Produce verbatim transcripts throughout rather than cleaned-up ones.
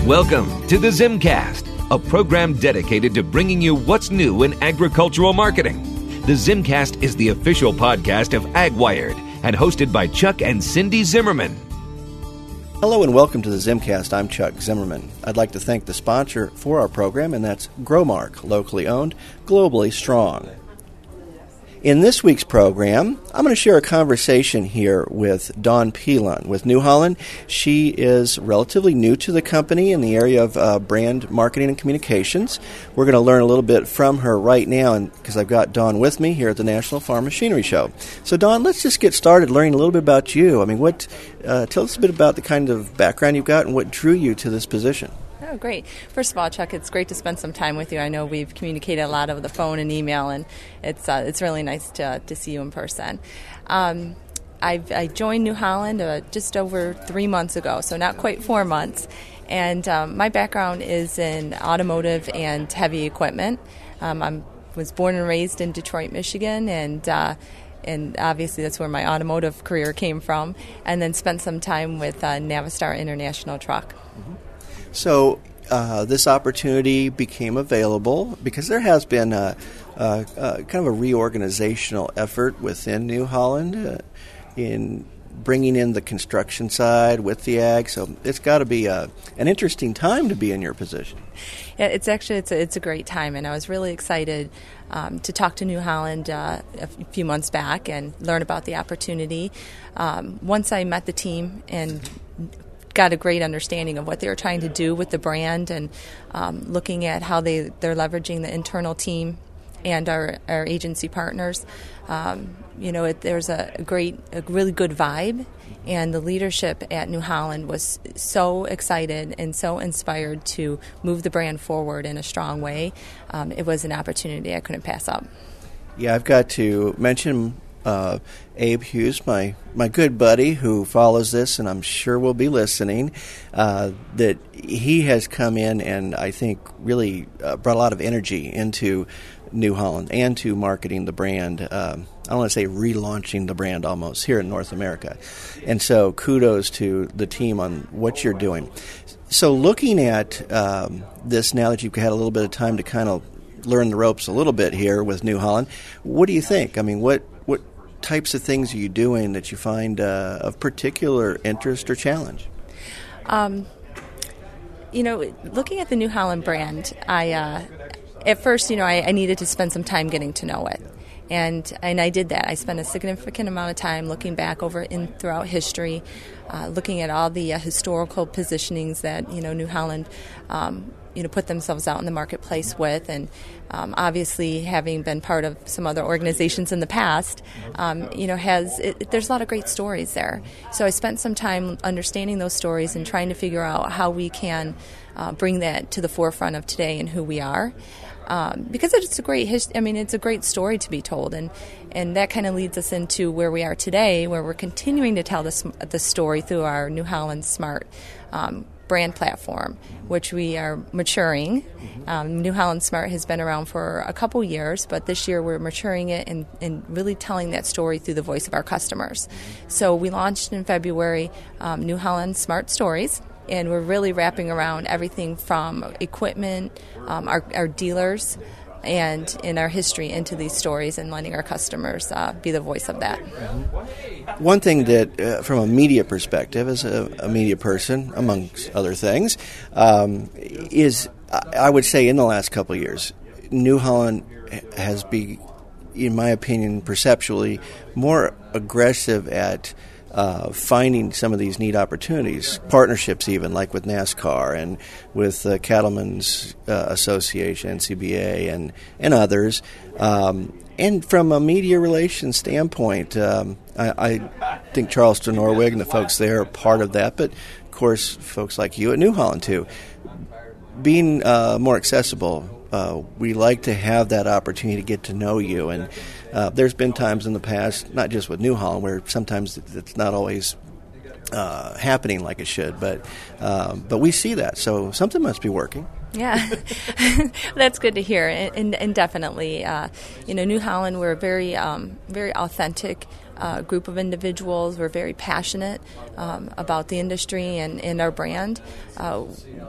Welcome to the Zimcast, a program dedicated to bringing you what's new in agricultural marketing. The Zimcast is the official podcast of AgWired and hosted by Chuck and Cindy Zimmerman. Hello and welcome to the Zimcast. I'm Chuck Zimmerman. I'd like to thank the sponsor for our program, and that's Growmark, locally owned, globally strong. In this week's program, I'm going to share a conversation here with Dawn Pilon with New Holland. She is relatively new to the company in the area of uh, brand marketing and communications. We're going to learn a little bit from her right now, and because I've got Dawn with me here at the National Farm Machinery Show. So, Dawn, let's just get started learning a little bit about you. I mean, what? Uh, tell us a bit about the kind of background you've got and what drew you to this position. Oh, great. First of all, Chuck, it's great to spend some time with you. I know we've communicated a lot over the phone and email, and it's uh, it's really nice to to see you in person. Um, I've, I joined New Holland uh, just over three months ago, so not quite four months. And um, my background is in automotive and heavy equipment. Um, I was born and raised in Detroit, Michigan, and uh, and obviously that's where my automotive career came from, and then spent some time with uh, Navistar International Truck. Mm-hmm. So uh, this opportunity became available because there has been a, a, a kind of a reorganizational effort within New Holland uh, in bringing in the construction side with the ag. So it's got to be a, an interesting time to be in your position. Yeah, it's actually it's a, it's a great time, and I was really excited um, to talk to New Holland uh, a few months back and learn about the opportunity. Um, once I met the team and got a great understanding of what they were trying to do with the brand, and um, looking at how they, they're leveraging the internal team and our, our agency partners. Um, you know, it, there's a great, a really good vibe, and the leadership at New Holland was so excited and so inspired to move the brand forward in a strong way. Um, it was an opportunity I couldn't pass up. Yeah, I've got to mention Uh, Abe Hughes, my, my good buddy who follows this, and I'm sure will be listening, uh, that he has come in and I think really uh, brought a lot of energy into New Holland and to marketing the brand. Um, I don't want to say relaunching the brand almost here in North America. And so kudos to the team on what you're doing. So looking at um, this now that you've had a little bit of time to kind of learn the ropes a little bit here with New Holland, what do you think? I mean, what what types of things are you doing that you find uh, of particular interest or challenge? Um, you know, looking at the New Holland brand, I uh, at first, you know, I, I needed to spend some time getting to know it. And and I did that. I spent a significant amount of time looking back over in throughout history, uh, looking at all the uh, historical positionings that, you know, New Holland um, you know, put themselves out in the marketplace with, and um, obviously having been part of some other organizations in the past, um, you know, has it, there's a lot of great stories there. So I spent some time understanding those stories and trying to figure out how we can uh, bring that to the forefront of today and who we are. Um, because it's a great, his- I mean, it's a great story to be told, and, and that kind of leads us into where we are today, where we're continuing to tell this the story through our New Holland Smart um, brand platform, which we are maturing. Um, New Holland Smart has been around for a couple years, but this year we're maturing it and, and really telling that story through the voice of our customers. So we launched in February um, New Holland Smart Stories. And we're really wrapping around everything from equipment, um, our, our dealers, and in our history into these stories, and letting our customers uh, be the voice of that. One thing that, uh, from a media perspective, as a, a media person, amongst other things, um, is, I would say in the last couple of years, New Holland has been, in my opinion, perceptually more aggressive at Uh, finding some of these neat opportunities, partnerships even, like with NASCAR and with the uh, Cattlemen's uh, Association, N C B A, and, and others. Um, and from a media relations standpoint, um, I, I think Charleston Norwig and the folks there are part of that, but of course folks like you at New Holland too. Being uh, more accessible, uh, we like to have that opportunity to get to know you, and Uh, there's been times in the past, not just with New Holland, where sometimes it's not always uh, happening like it should, but um, but we see that, so something must be working. Yeah, that's good to hear, and, and, and definitely, uh, you know, New Holland, we're a very, um, very authentic uh, group of individuals. We're very passionate um, about the industry and, and our brand. Uh,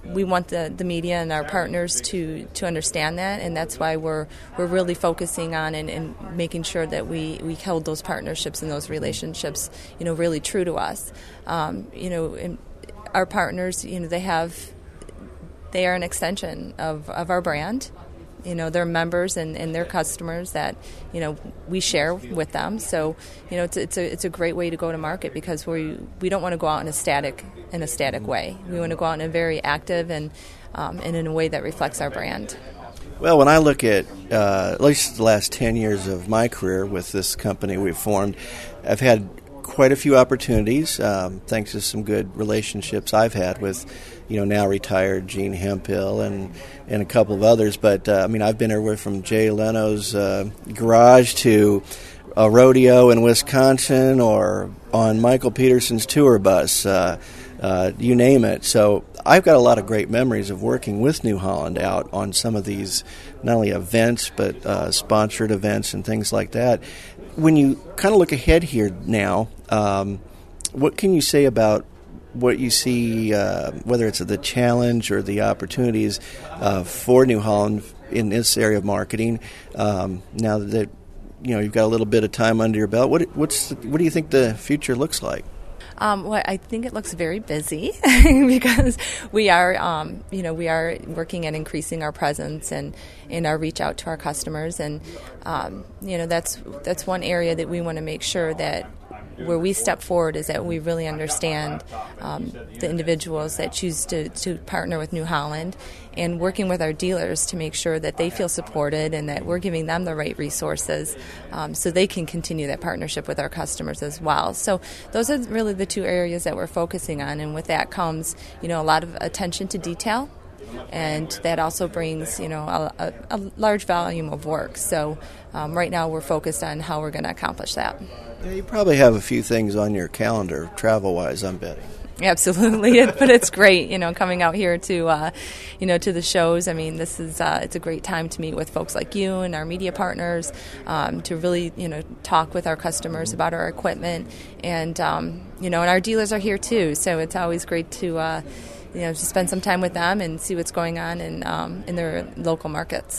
we want the, the media and our partners to, to understand that, and that's why we're we're really focusing on and, and making sure that we, we hold those partnerships and those relationships, you know, really true to us. Um, you know, and our partners, you know, they have they are an extension of, of our brand. You know, they're members and, and they're customers that, you know, we share with them. So, you know, it's it's a it's a great way to go to market because we we don't want to go out in a static in a static way. We want to go out in a very active and um, and in a way that reflects our brand. Well, when I look at uh, at least the last ten years of my career with this company we've formed, I've had quite a few opportunities, um, thanks to some good relationships I've had with, you know, now retired Gene Hemphill and, and a couple of others. But, uh, I mean, I've been everywhere from Jay Leno's uh, garage to a rodeo in Wisconsin or on Michael Peterson's tour bus, uh, uh, you name it. So I've got a lot of great memories of working with New Holland out on some of these, not only events, but uh, sponsored events and things like that. When you kind of look ahead here now, um, what can you say about what you see, uh, whether it's the challenge or the opportunities uh, for New Holland in this area of marketing? Um, now that you know you've got a little bit of time under your belt, what what's what do you think the future looks like? Um, well, I think it looks very busy because we are, um, you know, we are working at increasing our presence and in our reach out to our customers, and um, you know, that's that's one area that we want to make sure that where we step forward is that we really understand um, the individuals that choose to, to partner with New Holland and working with our dealers to make sure that they feel supported and that we're giving them the right resources um, so they can continue that partnership with our customers as well. So those are really the two areas that we're focusing on, and with that comes, you know, a lot of attention to detail, and that also brings, you know, a, a, a large volume of work. So um, right now we're focused on how we're going to accomplish that. Yeah, you probably have a few things on your calendar, travel-wise, I'm betting. Absolutely, it, but it's great, you know, coming out here to, uh, you know, to the shows. I mean, this is uh, it's a great time to meet with folks like you and our media partners, um, to really, you know, talk with our customers about our equipment, and um, you know, and our dealers are here too. So it's always great to, uh, you know, to spend some time with them and see what's going on in um, in their local markets.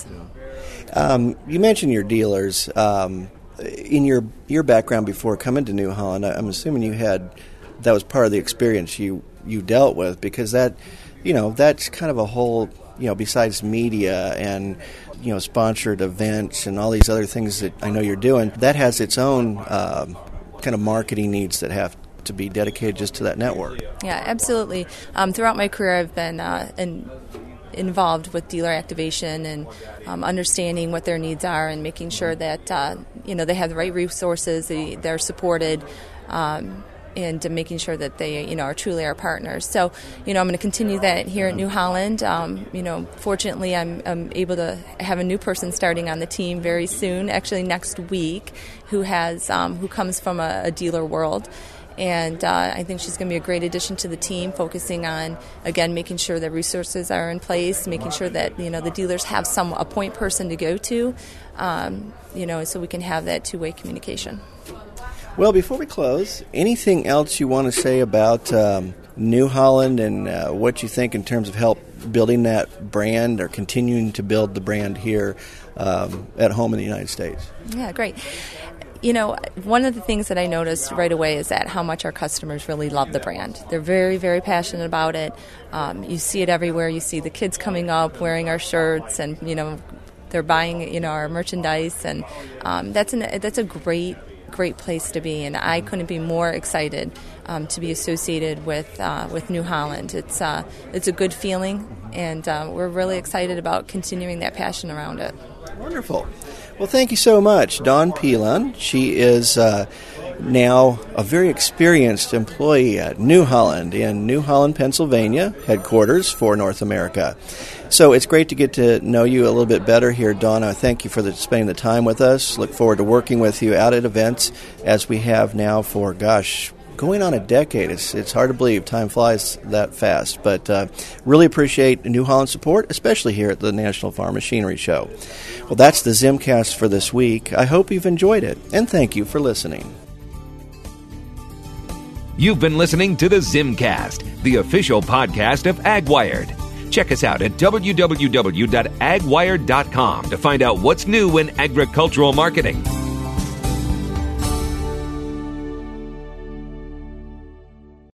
Um, you mentioned your dealers. Um, in your your background before coming to New Holland, I'm assuming you had. That was part of the experience you, you dealt with, because that, you know, that's kind of a whole, you know, besides media and, you know, sponsored events and all these other things that I know you're doing, that has its own um, kind of marketing needs that have to be dedicated just to that network. Yeah, absolutely. Um, throughout my career, I've been uh, in, involved with dealer activation and um, understanding what their needs are and making sure that, uh, you know, they have the right resources, they, they're supported, um, and making sure that they, you know, are truly our partners. So, you know, I'm going to continue that here at New Holland. Um, you know, fortunately, I'm, I'm able to have a new person starting on the team very soon, actually next week, who has um, who comes from a, a dealer world. And uh, I think she's going to be a great addition to the team, focusing on, again, making sure that resources are in place, making sure that, you know, the dealers have some a point person to go to, um, you know, so we can have that two-way communication. Well, before we close, anything else you want to say about um, New Holland and uh, what you think in terms of help building that brand or continuing to build the brand here um, at home in the United States? Yeah, great. You know, one of the things that I noticed right away is that how much our customers really love the brand. They're very, very passionate about it. Um, you see it everywhere. You see the kids coming up wearing our shirts, and, you know, they're buying, you know, our merchandise, and um, that's an, that's a great great place to be, and I couldn't be more excited um, to be associated with uh, with New Holland. It's uh, it's a good feeling, and uh, we're really excited about continuing that passion around it. Wonderful. Well, thank you so much, Dawn Pilon. She is uh, now a very experienced employee at New Holland in New Holland, Pennsylvania, headquarters for North America. So it's great to get to know you a little bit better here, Dawn. I thank you for the, spending the time with us. Look forward to working with you out at events as we have now for, gosh, going on a decade. It's it's hard to believe time flies that fast. But uh, really appreciate New Holland's support, especially here at the National Farm Machinery Show. Well, that's the Zimcast for this week. I hope you've enjoyed it, and thank you for listening. You've been listening to the Zimcast, the official podcast of AgWired. Check us out at w w w dot ag wired dot com to find out what's new in agricultural marketing.